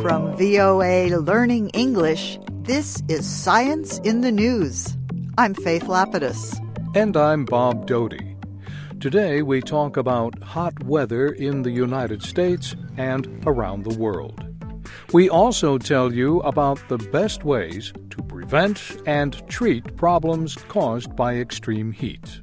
From VOA Learning English, this is Science in the News. I'm Faith Lapidus. And I'm Bob Doty. Today we talk about hot weather in the United States and around the world. We also tell you about the best ways to prevent and treat problems caused by extreme heat.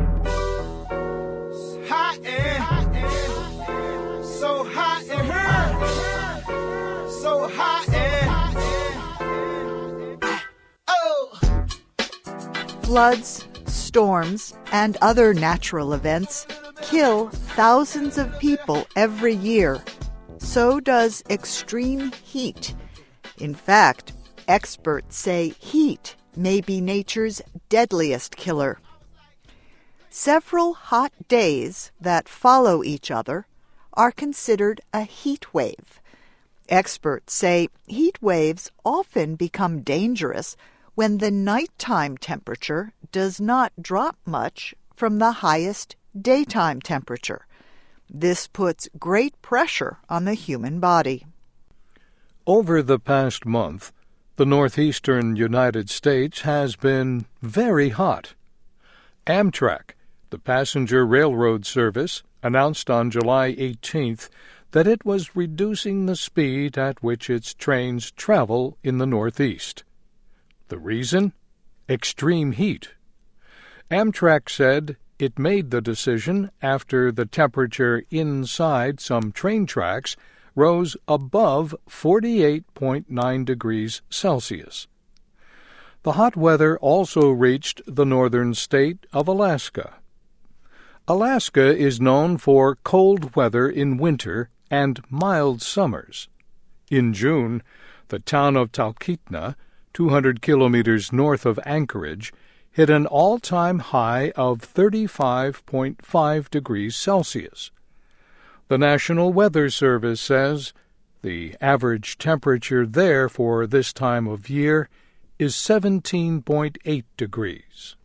Floods, storms, and other natural events kill thousands of people every year. So does extreme heat. In fact, experts say heat may be nature's deadliest killer. Several hot days that follow each other are considered a heat wave. Experts say heat waves often become dangerous when the nighttime temperature does not drop much from the highest daytime temperature. This puts great pressure on the human body. Over the past month, the northeastern United States has been very hot. Amtrak, the passenger railroad service, announced on July 18th that it was reducing the speed at which its trains travel in the Northeast. The reason? Extreme heat. Amtrak said it made the decision after the temperature inside some train tracks rose above 48.9 degrees Celsius. The hot weather also reached the northern state of Alaska. Alaska is known for cold weather in winter and mild summers. In June, the town of Talkeetna, 200 kilometers north of Anchorage, hit an all-time high of 35.5 degrees Celsius. The National Weather Service says the average temperature there for this time of year is 17.8 degrees.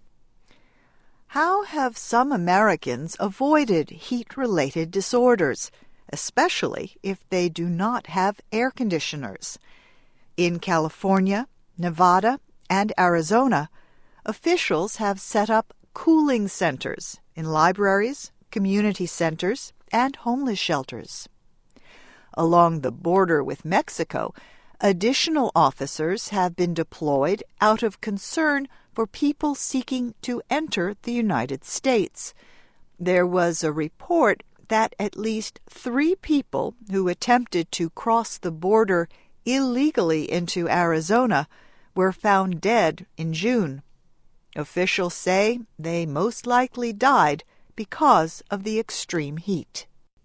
How have some Americans avoided heat-related disorders, especially if they do not have air conditioners? In California, Nevada, and Arizona, officials have set up cooling centers in libraries, community centers, and homeless shelters. Along the border with Mexico, additional officers have been deployed out of concern for people seeking to enter the United States. There was a report that at least 3 people who attempted to cross the border illegally into Arizona were found dead in June. Officials say they most likely died because of the extreme heat.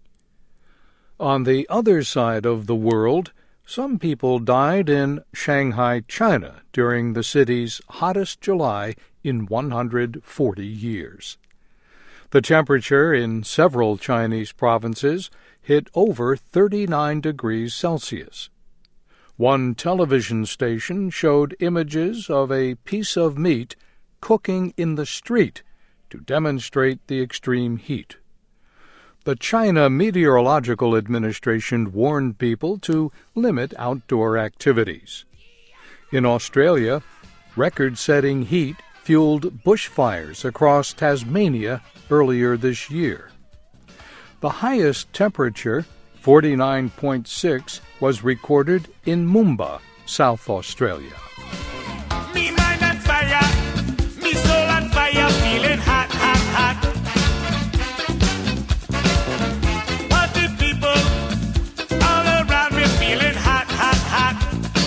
On the other side of the world, some people died in Shanghai, China, during the city's hottest July in 140 years. The temperature in several Chinese provinces hit over 39 degrees Celsius. One television station showed images of a piece of meat cooking in the street to demonstrate the extreme heat. The China Meteorological Administration warned people to limit outdoor activities. In Australia, record-setting heat fueled bushfires across Tasmania earlier this year. The highest temperature, 49.6, was recorded in Moomba, South Australia. Me mind on fire, me soul on fire, feeling hot, hot, hot. Party people all around me feeling hot, hot, hot.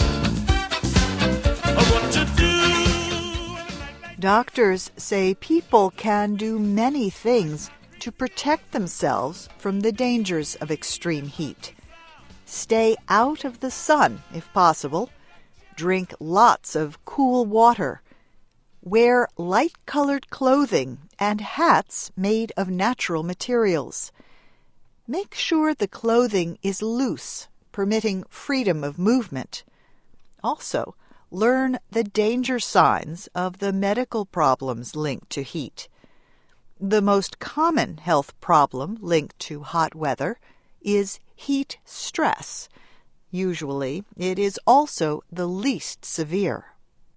What to do? Doctors say people can do many things to protect themselves from the dangers of extreme heat. Stay out of the sun if possible. Drink lots of cool water. Wear light-colored clothing and hats made of natural materials. Make sure the clothing is loose, permitting freedom of movement. Also, learn the danger signs of the medical problems linked to heat. The most common health problem linked to hot weather is heat stress. Usually, it is also the least severe.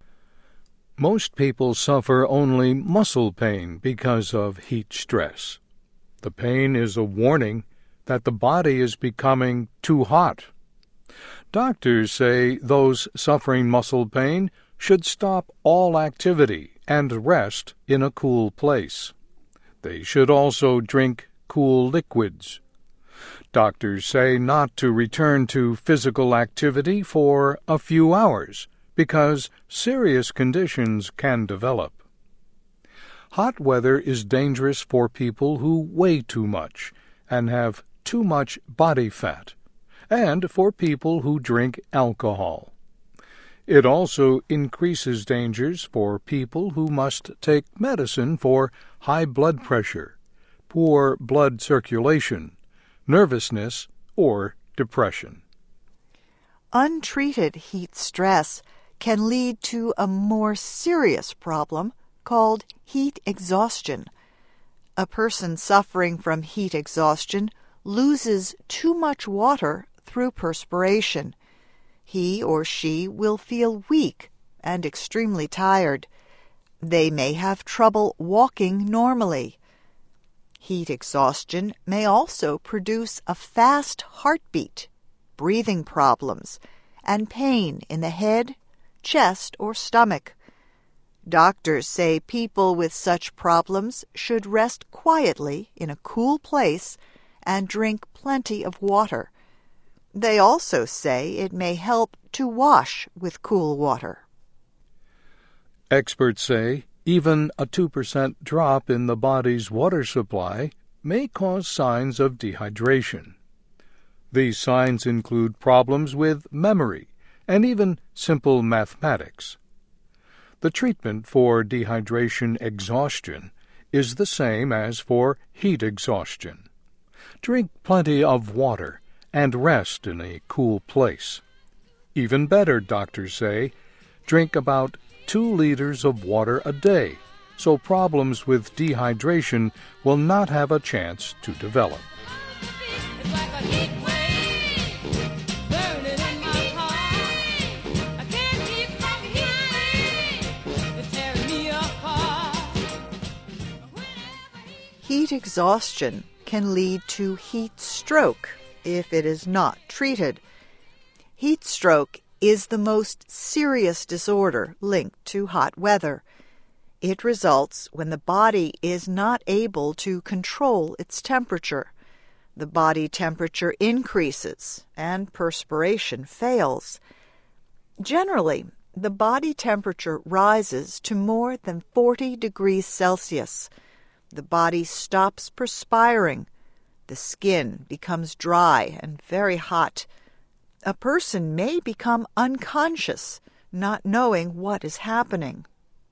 Most people suffer only muscle pain because of heat stress. The pain is a warning that the body is becoming too hot. Doctors say those suffering muscle pain should stop all activity and rest in a cool place. They should also drink cool liquids. Doctors say not to return to physical activity for a few hours because serious conditions can develop. Hot weather is dangerous for people who weigh too much and have too much body fat, and for people who drink alcohol. It also increases dangers for people who must take medicine for high blood pressure, poor blood circulation, nervousness, or depression. Untreated heat stress can lead to a more serious problem called heat exhaustion. A person suffering from heat exhaustion loses too much water through perspiration. He or she will feel weak and extremely tired. They may have trouble walking normally. Heat exhaustion may also produce a fast heartbeat, breathing problems, and pain in the head, chest, or stomach. Doctors say people with such problems should rest quietly in a cool place and drink plenty of water. They also say it may help to wash with cool water. Experts say even a 2% drop in the body's water supply may cause signs of dehydration. These signs include problems with memory and even simple mathematics. The treatment for dehydration exhaustion is the same as for heat exhaustion. Drink plenty of water and rest in a cool place. Even better, doctors say, drink about 2 liters of water a day, so problems with dehydration will not have a chance to develop. Heat exhaustion can lead to heat stroke if it is not treated. Heat stroke is the most serious disorder linked to hot weather. It results when the body is not able to control its temperature. The body temperature increases and perspiration fails. Generally, the body temperature rises to more than 40 degrees Celsius. The body stops perspiring. The skin becomes dry and very hot. A person may become unconscious, not knowing what is happening.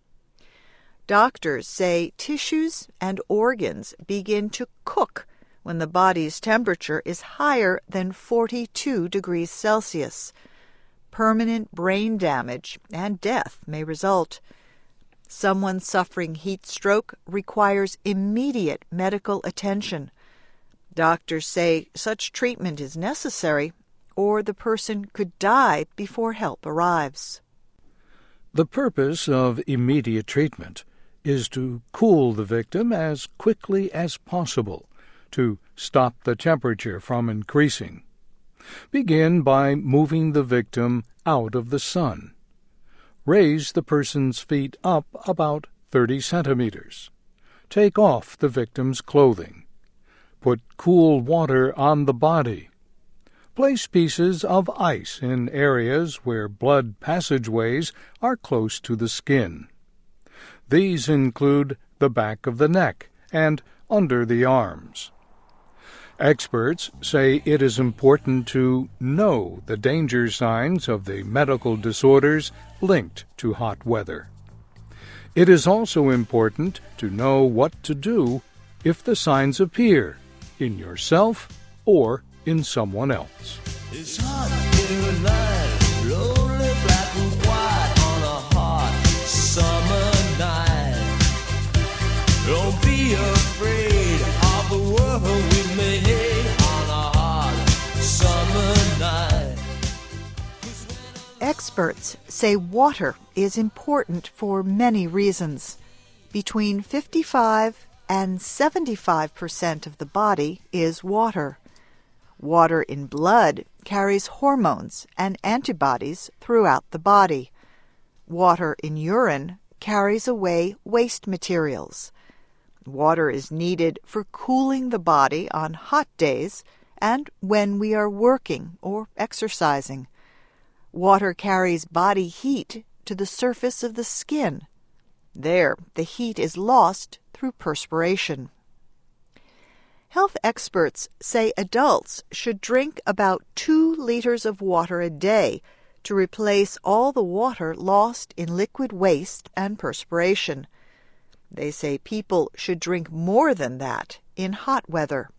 Doctors say tissues and organs begin to cook when the body's temperature is higher than 42 degrees Celsius. Permanent brain damage and death may result. Someone suffering heat stroke requires immediate medical attention. Doctors say such treatment is necessary, or the person could die before help arrives. The purpose of immediate treatment is to cool the victim as quickly as possible to stop the temperature from increasing. Begin by moving the victim out of the sun. Raise the person's feet up about 30 centimeters. Take off the victim's clothing. Put cool water on the body. Place pieces of ice in areas where blood passageways are close to the skin. These include the back of the neck and under the arms. Experts say it is important to know the danger signs of the medical disorders linked to hot weather. It is also important to know what to do if the signs appear in yourself or in someone else. It's hot here tonight, lonely black and white on a hot summer night. Don't be afraid of the world we made on a hot summer night. Experts say water is important for many reasons. Between 55 and 75% of the body is water. Water in blood carries hormones and antibodies throughout the body. Water in urine carries away waste materials. Water is needed for cooling the body on hot days and when we are working or exercising. Water carries body heat to the surface of the skin. There, the heat is lost through perspiration. Health experts say adults should drink about 2 liters of water a day to replace all the water lost in liquid waste and perspiration. They say people should drink more than that in hot weather.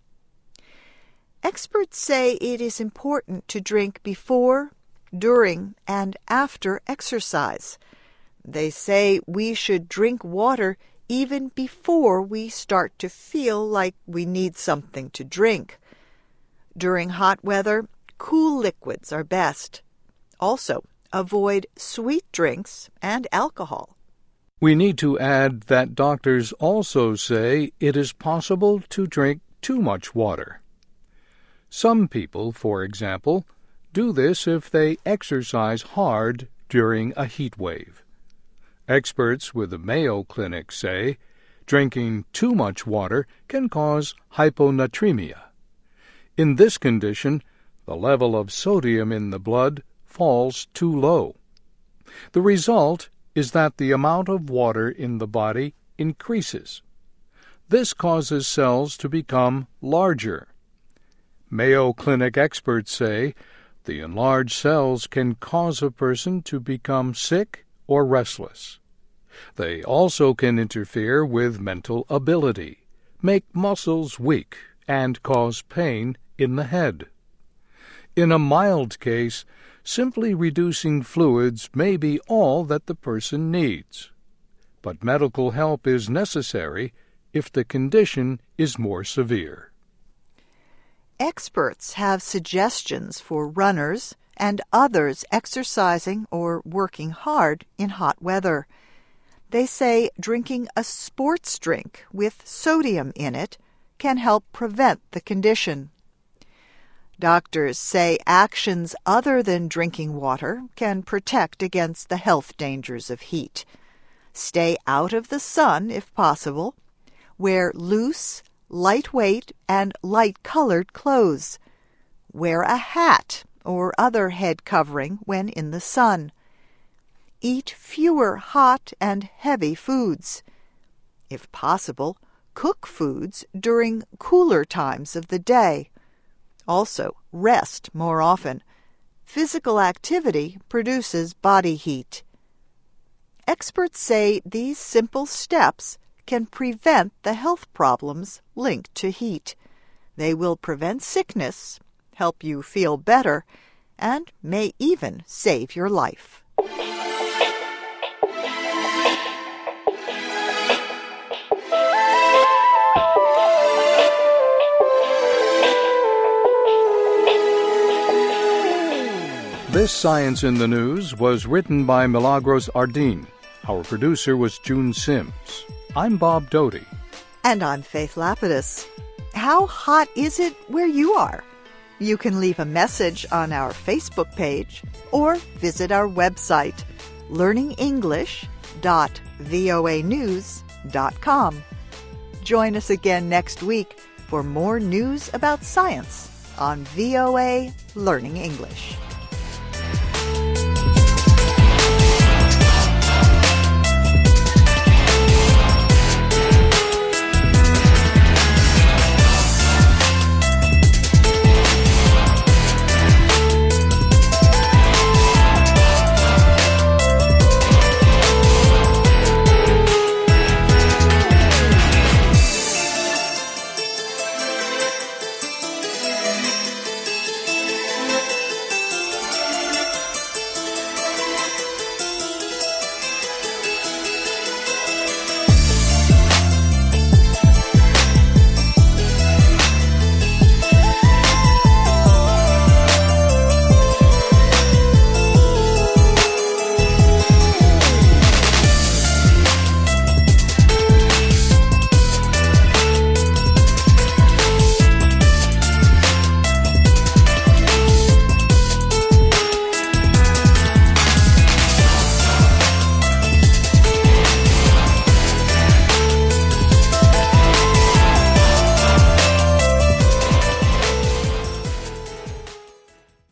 Experts say it is important to drink before, during, and after exercise. They say we should drink water even before we start to feel like we need something to drink. During hot weather, cool liquids are best. Also, avoid sweet drinks and alcohol. We need to add that doctors also say it is possible to drink too much water. Some people, for example, do this if they exercise hard during a heat wave. Experts with the Mayo Clinic say drinking too much water can cause hyponatremia. In this condition, the level of sodium in the blood falls too low. The result is that the amount of water in the body increases. This causes cells to become larger. Mayo Clinic experts say the enlarged cells can cause a person to become sick or restless. They also can interfere with mental ability, make muscles weak, and cause pain in the head. In a mild case, simply reducing fluids may be all that the person needs. But medical help is necessary if the condition is more severe. Experts have suggestions for runners and others exercising or working hard in hot weather. They say drinking a sports drink with sodium in it can help prevent the condition. Doctors say actions other than drinking water can protect against the health dangers of heat. Stay out of the sun if possible. Wear loose, lightweight, and light-colored clothes. Wear a hat or other head covering when in the sun. Eat fewer hot and heavy foods. If possible, cook foods during cooler times of the day. Also, rest more often. Physical activity produces body heat. Experts say these simple steps can prevent the health problems linked to heat. They will prevent sickness, help you feel better, and may even save your life. This Science in the News was written by Milagros Ardin. Our producer was June Sims. I'm Bob Doty. And I'm Faith Lapidus. How hot is it where you are? You can leave a message on our Facebook page or visit our website, learningenglish.voanews.com. Join us again next week for more news about science on VOA Learning English.